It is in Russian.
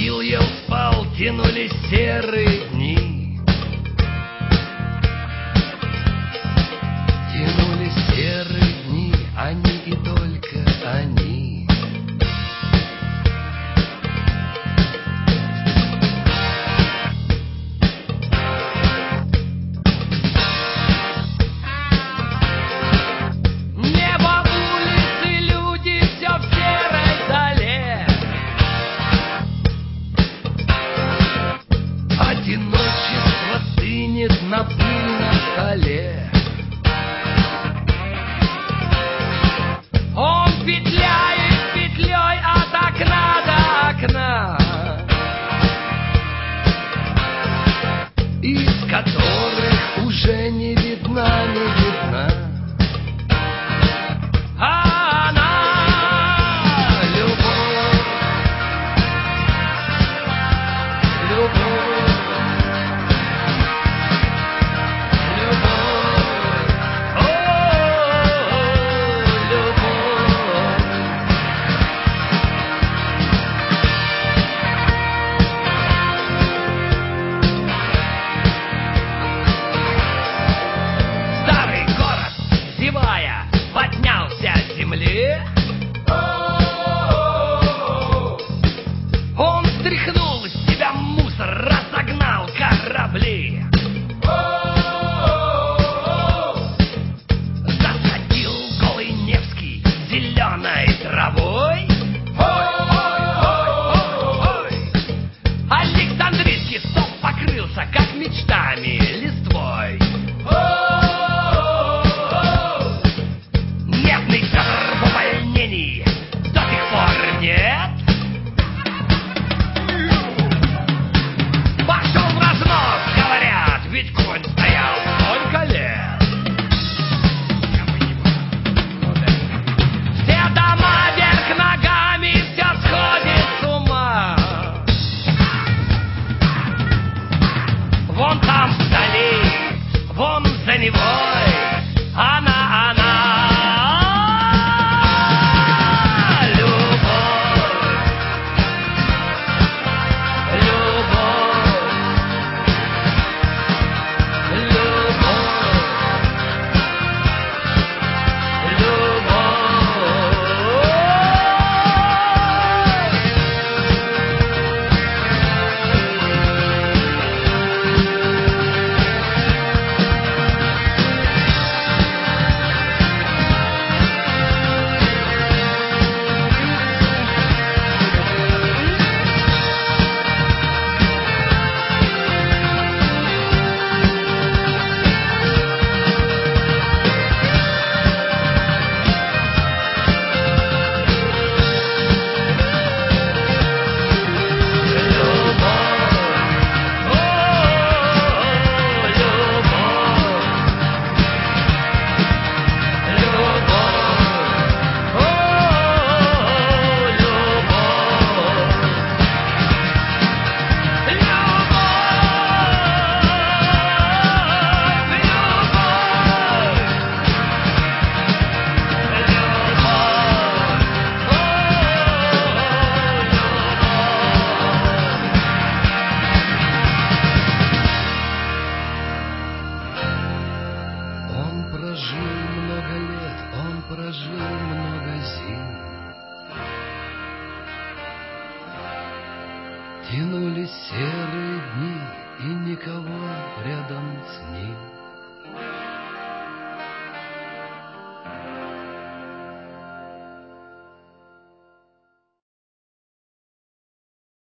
Пил, ел, спал, тянулись серые дни. Тянулись серые дни, они и только они. Небо, улицы, люди, все в серой дале. Одиночество стынет на пыльном столе. Он петляет петлей от окна до окна, из которых уже не видна, не видна. А она любовь, любовь, любовь, о, любовь. Старый город, зевая, поднялся с земли. Он стряхнул с себя мусор, разогнал корабли. Засадил голый Невский зеленой травой. Александрийский стол покрылся, как мечтами, листвой. Медный Федор в увольнении до сих пор нет. Пошел в разнос, говорят, ведь конь стоял столько лет. Все дома вверх ногами, все сходит с ума. Вон там вдали, вон за Невой, она, любовь, любовь, Он прожил много зим. Тянулись серые дни.